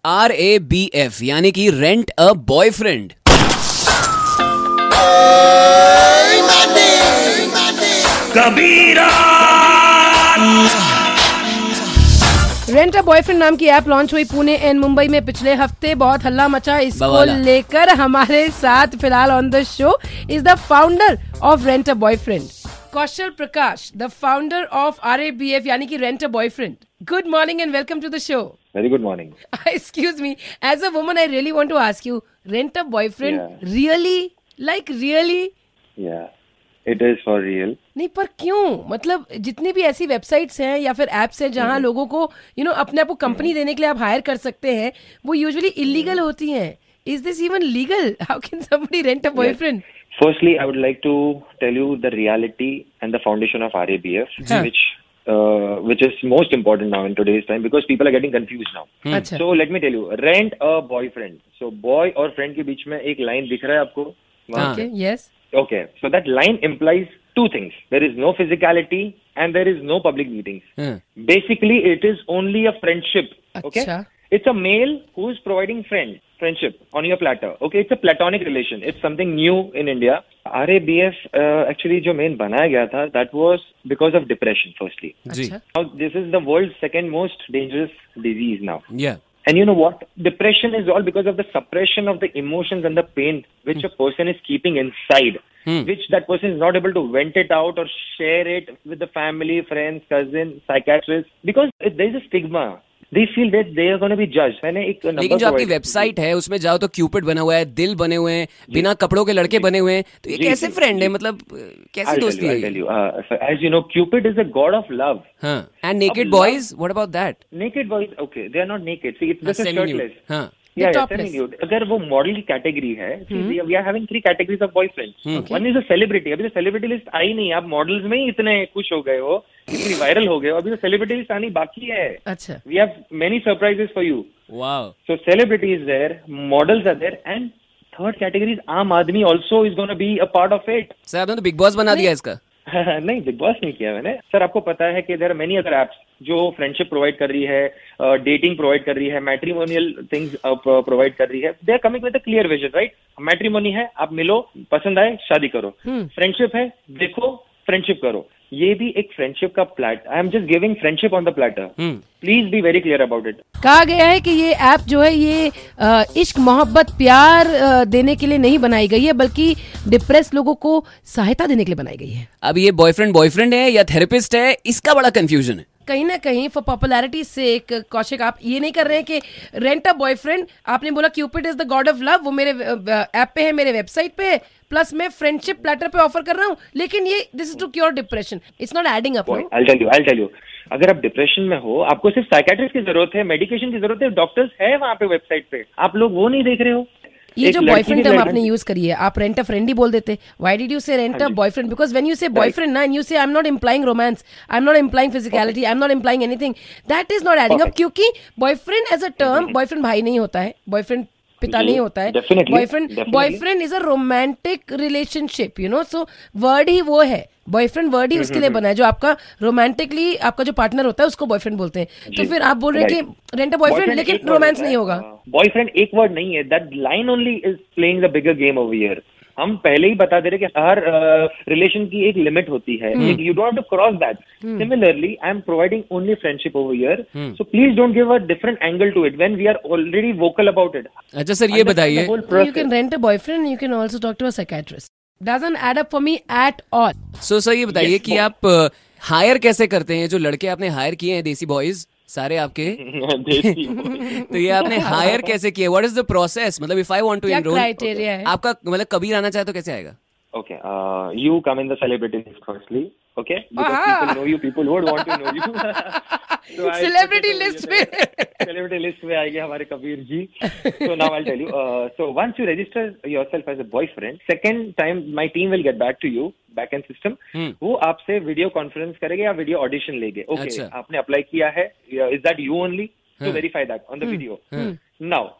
RABF यानी कि rent a boyfriend. Rent a boyfriend नाम की ऐप लॉन्च हुई पुणे एंड मुंबई में पिछले हफ्ते। बहुत हल्ला मचा इसको लेकर। हमारे साथ फिलहाल on the show is the founder of rent a boyfriend, Kaushal Prakash, the founder of RABF यानी कि rent a boyfriend. Good morning and welcome to the show. Very good morning. Excuse me, as a woman, I really want to ask you, rent a boyfriend, Yeah. really? Like really? Yeah, it is for real. नहीं, पर क्यों? मतलब जितनी भी ऐसी websites हैं या फिर एप्स हैं जहाँ लोगों को अपने आप को कंपनी देने के लिए आप हायर कर सकते हैं, वो यूजुअली इलीगल होती हैं. Is this even legal? How can somebody rent a boyfriend? Yes. Firstly, I would like to tell you the reality and the foundation of RABF, which is most important now in today's time because people are getting confused now. अच्छा. So let me tell you, rent a boyfriend. So boy और friend के बीच में एक line दिख रहा है आपको? Okay, yes. Okay, so that line implies two things. There is no physicality and there is no public meetings. Basically, it is only a friendship. Okay? अच्छा. It's a male who is providing friendship on your platter. Okay, it's a platonic relation. It's something new in India. RABF actually जो main बनाया गया था, that was because of depression firstly. अच्छा. Now this is the world's second most dangerous disease now. Yeah. And you know what? Depression is all because of the suppression of the emotions and the pain which a person is keeping inside, which that person is not able to vent it out or share it with the family, friends, cousin, psychiatrist, because there is a stigma. They feel that they are going to be judged. मैंने एक number लेकिन जो आपकी website है उसमें जाओ तो Cupid बना हुआ है, दिल बने हुए हैं, बिना कपड़ों के लड़के बने हुए हैं, तो ये कैसे फ्रेंड है? मतलब कैसी दोस्ती है? I'll tell you. As you know, Cupid is a god of love. हाँ. And naked boys, what about that? Naked boys, okay, they are not naked. See, it's just a Semi-nude. shirtless. हाँ. Yeah, topless. semi-nude. अगर वो model की category है, we are having 3 categories of boyfriends. One is a celebrity. अभी तो celebrity list आई नहीं, आप models में ही इतने खुश हो गए हो, इतनी वायरल हो गए हो, अभी तो सेलिब्रिटी लिस्ट आनी बाकी है. अच्छा. We have many surprises for you. Wow. So celebrity is there, models are there, and third category is आम आदमी also is going to be a part of it. Sir आपने तो बिग बॉस बना दिया इसका. नहीं, बिग बॉस नहीं किया मैंने. सर आपको पता है कि there are many other apps जो फ्रेंडशिप प्रोवाइड कर रही है, डेटिंग प्रोवाइड कर रही है, मैट्रिमोनियल थिंग्स प्रोवाइड कर रही है. They are coming with a clear vision, right? Matrimony है, आप मिलो, पसंद आए, शादी करो. फ्रेंडशिप है, देखो, फ्रेंडशिप करो. ये भी एक फ्रेंडशिप का plate. I am just giving friendship on the platter. Please be very clear about it. कहा गया है कि ये ऐप जो है ये इश्क, मोहब्बत, प्यार देने के लिए नहीं बनाई गई है, बल्कि डिप्रेस लोगों को सहायता देने के लिए बनाई गई है. अब ये बॉयफ्रेंड है या थेरेपिस्ट है, इसका बड़ा कंफ्यूजन है. कहीं ना कहीं फॉर पॉपुलैरिटी से एक कौशिक, आप ये नहीं कर रहे हैं कि रेंट अ बॉयफ्रेंड, आपने बोला Cupid is the god of love, वो मेरे ऐप पे है, मेरे वेबसाइट पे है, प्लस मैं फ्रेंडशिप प्लेटर पे ऑफर कर रहा हूँ, लेकिन ये this is to cure depression. It's not adding up. I'll tell you. अगर आप डिप्रेशन में हो, आपको सिर्फ साइकियाट्रिस्ट की जरूरत है, मेडिकेशन की जरूरत है, डॉक्टर्स है वहाँ पे वेबसाइट पे, आप लोग वो नहीं देख रहे हो. ये जो बॉयफ्रेंड टर्म आपने यूज करी है, आप रेंट अ फ्रेंड ही बोल देते. Why did you say rent a boyfriend? Because when you say boyfriend ना, and you say I am not implying romance, I am not implying physicality, I am not implying anything, that is not adding up. क्योंकि boyfriend as a term, boyfriend भाई नहीं होता है, boyfriend पिता नहीं होता है. Boyfriend is a romantic relationship, so word ही वो है. बॉयफ्रेंड वर्ड ही उसके लिए बना है, जो आपका रोमांटिकली आपका जो पार्टनर होता है उसको बॉयफ्रेंड बोलते हैं. तो फिर आप बोल रहे हैं कि रेंट अ बॉयफ्रेंड, लेकिन रोमांस नहीं होगा. बॉयफ्रेंड एक वर्ड नहीं है, that line only is playing the bigger game over here. हम पहले ही बता दे रहे कि हर रिलेशन की एक लिमिट होती है. You don't have to cross that. Similarly I am providing only friendship over here, so please don't give a different angle to it when we are already vocal about it. अच्छा sir, ये बताइए, you can rent a boyfriend, you can also talk to a psychiatrist. Doesn't add up for me at all. So sir ये बताइए कि आप higher कैसे करते हैं? जो लड़के आपने हायर किए हैं, देसी बॉयज सारे आपके तो ये आपने हायर कैसे किए? What is the process? मतलब if I want to enrol, criteria है आपका? मतलब कबीर आना चाहे तो कैसे आएगा? Okay, you come in the celebrity list firstly, okay? Because people know you, people would want to know you. So celebrity list में celebrity list में आएंगे हमारे Kabir ji. So now I'll tell you. So once you register yourself as a boyfriend, second time my team will get back to you, back end system. वो आपसे video conference करेंगे या video audition लेंगे. Okay, आपने apply किया है. Is that you only? To verify that on the video. Now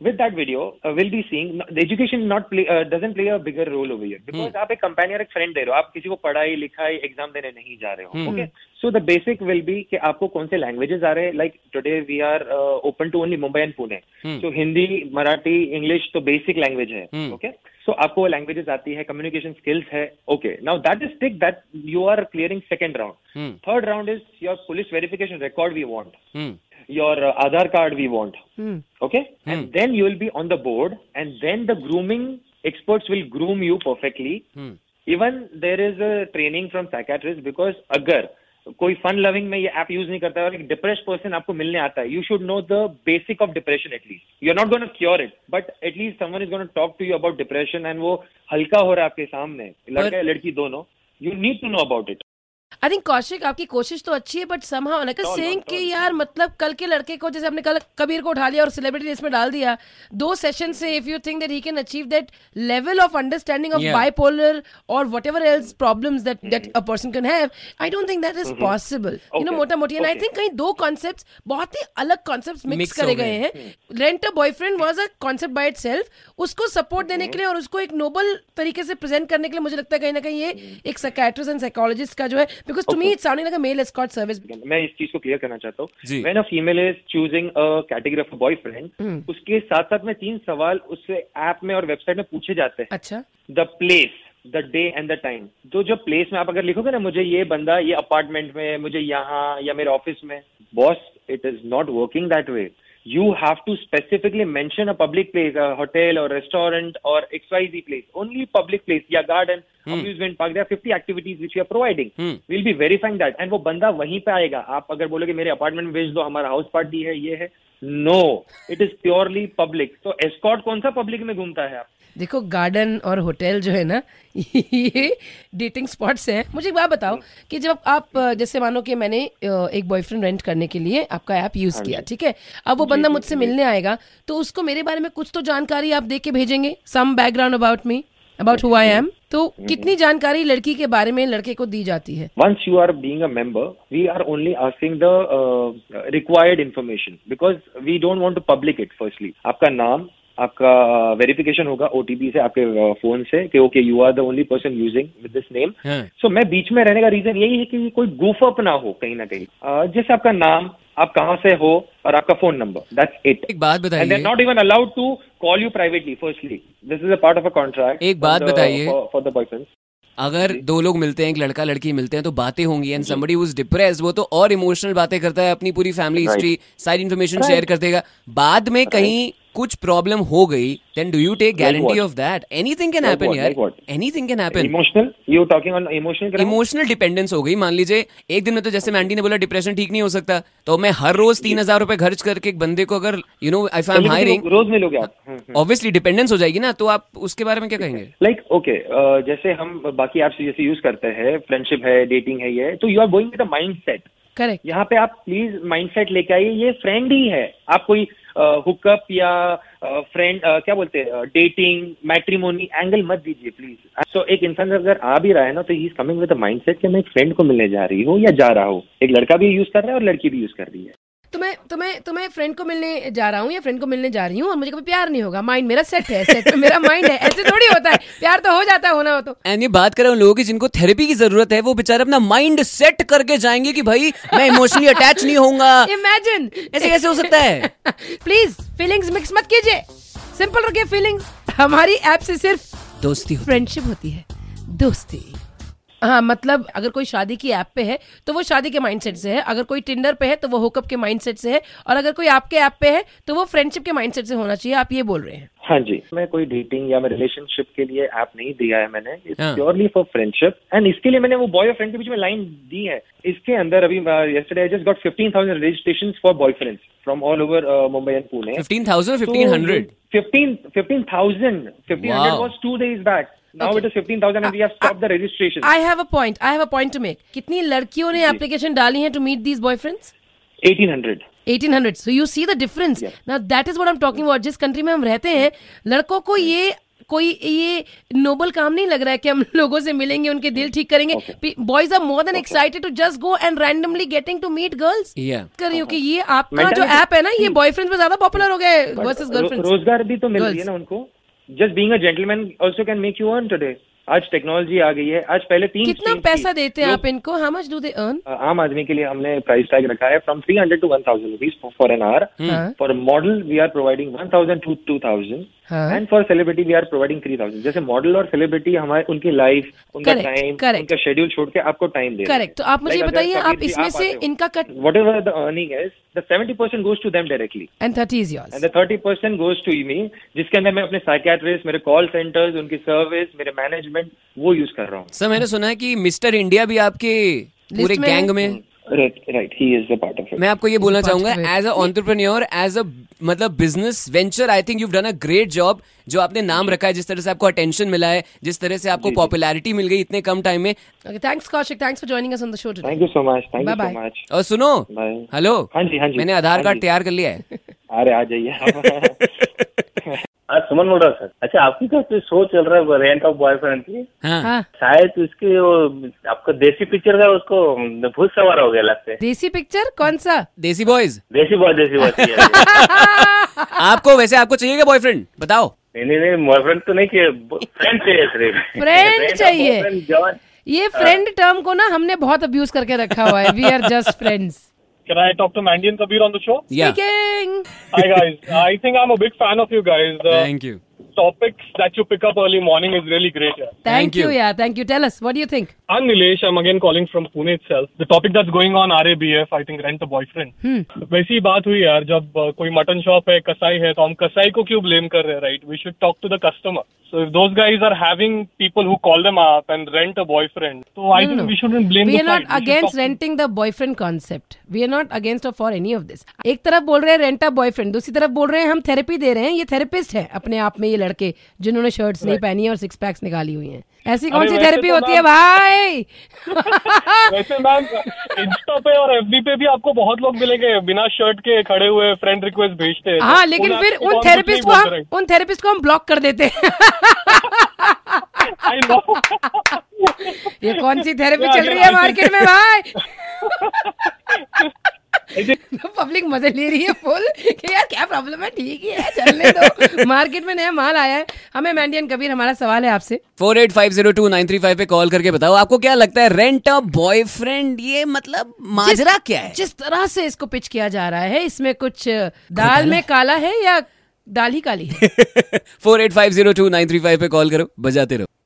with that video will be seeing the education not play doesn't play a bigger role over here because आप एक companion एक friend दे रहे हो, आप किसी को पढ़ाई लिखाई एग्जाम देने नहीं जा रहे हो. Okay, so the basic will be कि आपको कौन से languages आ रहे हैं. Like today we are open to only Mumbai and Pune, so Hindi, Marathi, English तो basic language है. Okay, so आपको languages आती है, communication skills है. Okay, now that is tick that you are clearing second round. Third round is your police verification record we want. Your Aadhaar card we want. Okay, and then you will be on the board, and then the grooming experts will groom you perfectly. Even there is a training from psychiatrists because अगर कोई fun loving में ये app use नहीं करता है और एक depressed person आपको मिलने आता है, you should know the basic of depression at least. You're not going to cure it, but at least someone is going to talk to you about depression and वो हल्का हो रहा है आपके सामने, लड़का या लड़की दोनों. You need to know about it. I think Kaushik आपकी कोशिश तो अच्छी है, बट समहाउ लाइक सेइंग कि यार मतलब कल के लड़के को जैसे आपने कल कबीर को उठा लिया और सेलिब्रिटी लिस्ट में डाल दिया 2 सेशन से, if you think that he can achieve that level of understanding of bipolar और whatever else problems that a person can have, I don't think that is possible. You know मोटा मोटी. And I think कहीं 2 concepts बहुत ही अलग concepts mix करे गए हैं. Rent a boyfriend was a concept by itself, उसको सपोर्ट देने के लिए और उसको एक नोबल तरीके से प्रेजेंट करने के लिए मुझे लगता है कहीं ना कहीं ये एक साइकियाट्रिस्ट एंड साइकोलॉजिस्ट का जो है, because to me it's sounding like a male escort service. मैं इस चीज को क्लियर करना चाहता हूँ. When a female is choosing a category of a boyfriend, उसके साथ साथ में 3 सवाल उससे ऐप में और वेबसाइट में पूछे जाते हैं. अच्छा. The place, the day and the time. तो जो प्लेस में आप अगर लिखोगे ना, मुझे ये बंदा ये अपार्टमेंट में, मुझे यहाँ या मेरे ऑफिस में, boss, it is not working that way. You have to specifically mention a public place, a hotel or restaurant or XYZ place. Only public place, या garden, amusement park. There are 50 activities which we are providing. We'll be verifying that. And वो बंदा वहीं पे आएगा. आप अगर बोलोगे मेरे अपार्टमेंट में भेज दो, हमारा हाउस पार्टी है, ये है. No, it is purely public. तो एस्कॉर्ट कौन सा पब्लिक में घूमता है आप? देखो, गार्डन और होटल जो है ना, ये डेटिंग स्पॉट्स हैं. मुझे एक बात बताओ कि जब आप जैसे मानो कि मैंने एक बॉयफ्रेंड रेंट करने के लिए आपका ऐप यूज किया, ठीक है, अब वो बंदा मुझसे मिलने आएगा तो उसको मेरे बारे में कुछ तो जानकारी आप दे के भेजेंगे, some background about me, about who I am. तो कितनी जानकारी लड़की के बारे में लड़के को दी जाती है? Once you are being a member, we are only asking the required information because we don't want to public it. Firstly, आपका नाम, आपका वेरिफिकेशन होगा ओटीपी से आपके फोन से कि okay you are the only person using with this name. So मैं बीच में रहने का रीजन यही है कि कोई goof up ना हो कहीं ना कहीं. जैसे आपका नाम, आप कहाँ से हो और आपका फोन नंबर, दैट्स इट. एक बात बताइए. And they are not even allowed to call you privately. Firstly this is a part of a contract. एक बात बताइए, फॉर द बॉयफ्रेंड्स, अगर 2 लोग मिलते हैं, एक लड़का लड़की मिलते हैं, तो बातें होंगी. And somebody who is depressed, वो तो और इमोशनल बातें करता है, अपनी पूरी फैमिली हिस्ट्री, सारी इन्फॉर्मेशन शेयर करतेगा. बाद में कहीं कुछ प्रॉब्लम हो गई, then do you take guarantee of that? Anything can happen यार. Anything can happen. Emotional? You talking on emotional? Emotional dependence हो गई. मान लीजिए एक दिन में तो जैसे मैंडी ने बोला डिप्रेशन ठीक नहीं हो सकता, तो मैं हर रोज 3,000 रुपए खर्च करके एक बंदे को अगर if I'm hiring, रोज मिलोगे आप, obviously डिपेंडेंस हो जाएगी ना. तो आप उसके बारे में क्या कहेंगे? Like okay, जैसे हम बाकी ऐप्स जैसे यूज करते हैं, फ्रेंडशिप है, डेटिंग है, ये तो you are going with a mindset. Correct. यहाँ पे आप प्लीज माइंडसेट लेके आइए, ये फ्रेंड ही है. आप कोई हुकअप या फ्रेंड क्या बोलते हैं, डेटिंग, मैट्रिमोनी एंगल मत दीजिए प्लीज. सो एक इंसान अगर आ भी रहा है ना, तो he is coming with a mindset कि मैं एक फ्रेंड को मिलने जा रही हूँ या जा रहा हूँ. एक लड़का भी यूज कर रहा है और लड़की भी यूज कर रही है. तुम्हें फ्रेंड को मिलने जा रहा हूँ या फ्रेंड को मिलने जा रही हूँ और मुझे कभी प्यार नहीं होगा. माइंड मेरा सेट है, सेट में मेरा माइंड है. ऐसे थोड़ी होता है, प्यार तो हो जाता है, होना हो तो. एंड ये बात कर रहे हैं लोगों की जिनको थेरेपी की जरूरत है, वो बेचारे अपना माइंड सेट करके जाएंगे कि भाई मैं इमोशनली अटैच नहीं होऊंगा. इमेजिन, ऐसे कैसे हो सकता है? प्लीज फीलिंग्स मिक्स मत कीजिए, सिंपल रखिए फीलिंग्स. हमारी ऐप से सिर्फ दोस्ती, फ्रेंडशिप होती है, दोस्ती. हाँ, मतलब अगर कोई शादी की ऐप पे है तो वो शादी के माइंडसेट से है, अगर कोई टिंडर पे है तो वो हुकअप के माइंडसेट से है, और अगर कोई आपके ऐप पे है तो वो फ्रेंडशिप के माइंडसेट से होना चाहिए. आप ये बोल रहे हैं? हाँ जी, मैं कोई डेटिंग या मैं रिलेशनशिप के लिए ऐप नहीं दिया है मैंने. It's purely for friendship. And इसके लिए मैंने वो बॉय और फ्रेंड के बीच में लाइन दी है. इसके अंदर अभी yesterday I just got 15,000 registrations for boyfriends from all over Mumbai and Pune. 15,000 or 1,500? 15,000. 1,500 was 2 days back. Now it is 15,000 and we have stopped the registration. I have a point to make. कितनी लड़कियों ने application डाली है to meet these boyfriends? 1,800. So you see the difference. Now that is what I'm talking about. जिस country में हम रहते हैं, लड़कों को ये कोई ये नोबल काम नहीं लग रहा है कि हम लोगों से मिलेंगे, उनके दिल ठीक करेंगे. Boys are more than excited to just go and randomly getting to meet girls. कर रही हूँ कि ये आपका जो ऐप है ना, ये बॉयफ्रेंड पे ज्यादा पॉपुलर हो गया है वर्सेस गर्लफ्रेंड. रोजगार भी तो मिल रही है ना उनको. Just being a gentleman also can make you earn today. आज टेक्नोलॉजी आ गई है. आज पहले 3 कितना पैसा देते हैं आप इनको? How much do they earn? आम आदमी के लिए हमने प्राइस टैग रखा है from 300 to 1000 rupees for an hour. For model we are providing 1000 to 2000 and for celebrity we are providing 3000. जैसे मॉडल और सेलिब्रिटी हमारे उनकी लाइफ, उनका टाइम, उनका शेड्यूल छोड़ के आपको टाइम दे. करेक्ट. तो आप मुझे बताइए, आप इसमें से इनका cut whatever the earning is, the 70% goes to them directly and 30 is yours and the 30% goes to me, जिसके अंदर मैं अपने साइकियाट्रिस्ट, मेरे कॉल सेंटर्स, उनकी सर्विस, मेरे मैनेजमेंट वो यूज कर रहा हूँ. सर मैंने सुना है कि मिस्टर इंडिया भी आपके पूरे गैंग में. Right, he is the part of it. मैं आपको ये बोलना चाहूंगा as a entrepreneur, as a मतलब business venture, I think you done a great job. जो आपने नाम रखा है, जिस तरह से आपको अटेंशन मिला है, जिस तरह से आपको पॉपुलैरिटी मिल गई इतने कम टाइम में. Thanks Kaushik, thanks for joining us on the show today. Thank you so much. Thank you so much. और सुनो, हेलो. हाँ जी, हाँ जी, मैंने आधार कार्ड तैयार कर लिया है. अरे आ जाइए. आज सुमन बोल रहा सर. अच्छा, आपकी तो शो चल रहा है रेंट ऑफ बॉयफ्रेंड की. हाँ. शायद उसके वो आपका देसी पिक्चर का उसको भूत सवार हो गया लगता है. देसी पिक्चर कौन सा? देसी बॉयज. देसी बॉय आपको वैसे आपको चाहिए क्या बॉयफ्रेंड, बताओ? नहीं बॉयफ्रेंड तो नहीं चाहिए, फ्रेंड चाहिए सिर्फ. फ्रेंड चाहिए. ये फ्रेंड टर्म को ना हमने बहुत अब्यूज करके रखा हुआ है. We are just friends. Can I talk to Mandy and Kabir on the show? Yeah. Speaking. Hi guys. I think I'm a big fan of you guys. The Thank you. topics that you pick up early morning is really great. Yeah. Thank you. Yeah, thank you. Tell us, what do you think? I'm Nilesh. I'm again calling from Pune itself. The topic that's going on RABF, I think rent a boyfriend. वैसी बात हुई यार, जब कोई mutton shop है, कसाई है, तो हम कसाई को क्यों ब्लेम कर रहे हैं, right? We should talk to the customer. So if those guys are having people who call them up and rent a boyfriend, so I think we shouldn't blame We the are not against renting the boyfriend concept. We are not against or for any of this. एक तरफ बोल रहे हैं rent a boyfriend, दूसरी तरफ बोल रहे हैं हम थेरेपी दे रहे हैं. ये थेरेपिस्ट है अपने आप में, ये लड़के जिन्होंने शर्ट्स नहीं पहनी है और 6 पैक्स निकाली हुई हैं. ऐसी कौन सी थेरेपी होती है भाई? वैसे मैम इंस्टा पे और एफबी पे भी आपको बहुत लोग मिलेंगे बिना शर्ट के खड़े हुए फ्रेंड रिक्वेस्ट भेजते हैं. हाँ, लेकिन फिर उन थेरेपिस्ट को हम ब्लॉक कर देते हैं. ये कौन सी थेरेपी चल रही है मार्केट में भाई? पब्लिक मजे ले रही है फुल कि यार क्या प्रॉब्लम है, ठीक ही है, चलने दो. मार्केट में नया माल आया है. हमें मैंडी एंड कबीर, हमारा सवाल है आपसे. 48502935 पे कॉल करके बताओ आपको क्या लगता है रेंट अ बॉयफ्रेंड, ये मतलब माजरा क्या है? जिस तरह से इसको पिच किया जा रहा है, इसमें कुछ दाल में काला है या दाल ही काली है? 48502935 पे कॉल करो, बजाते रहो.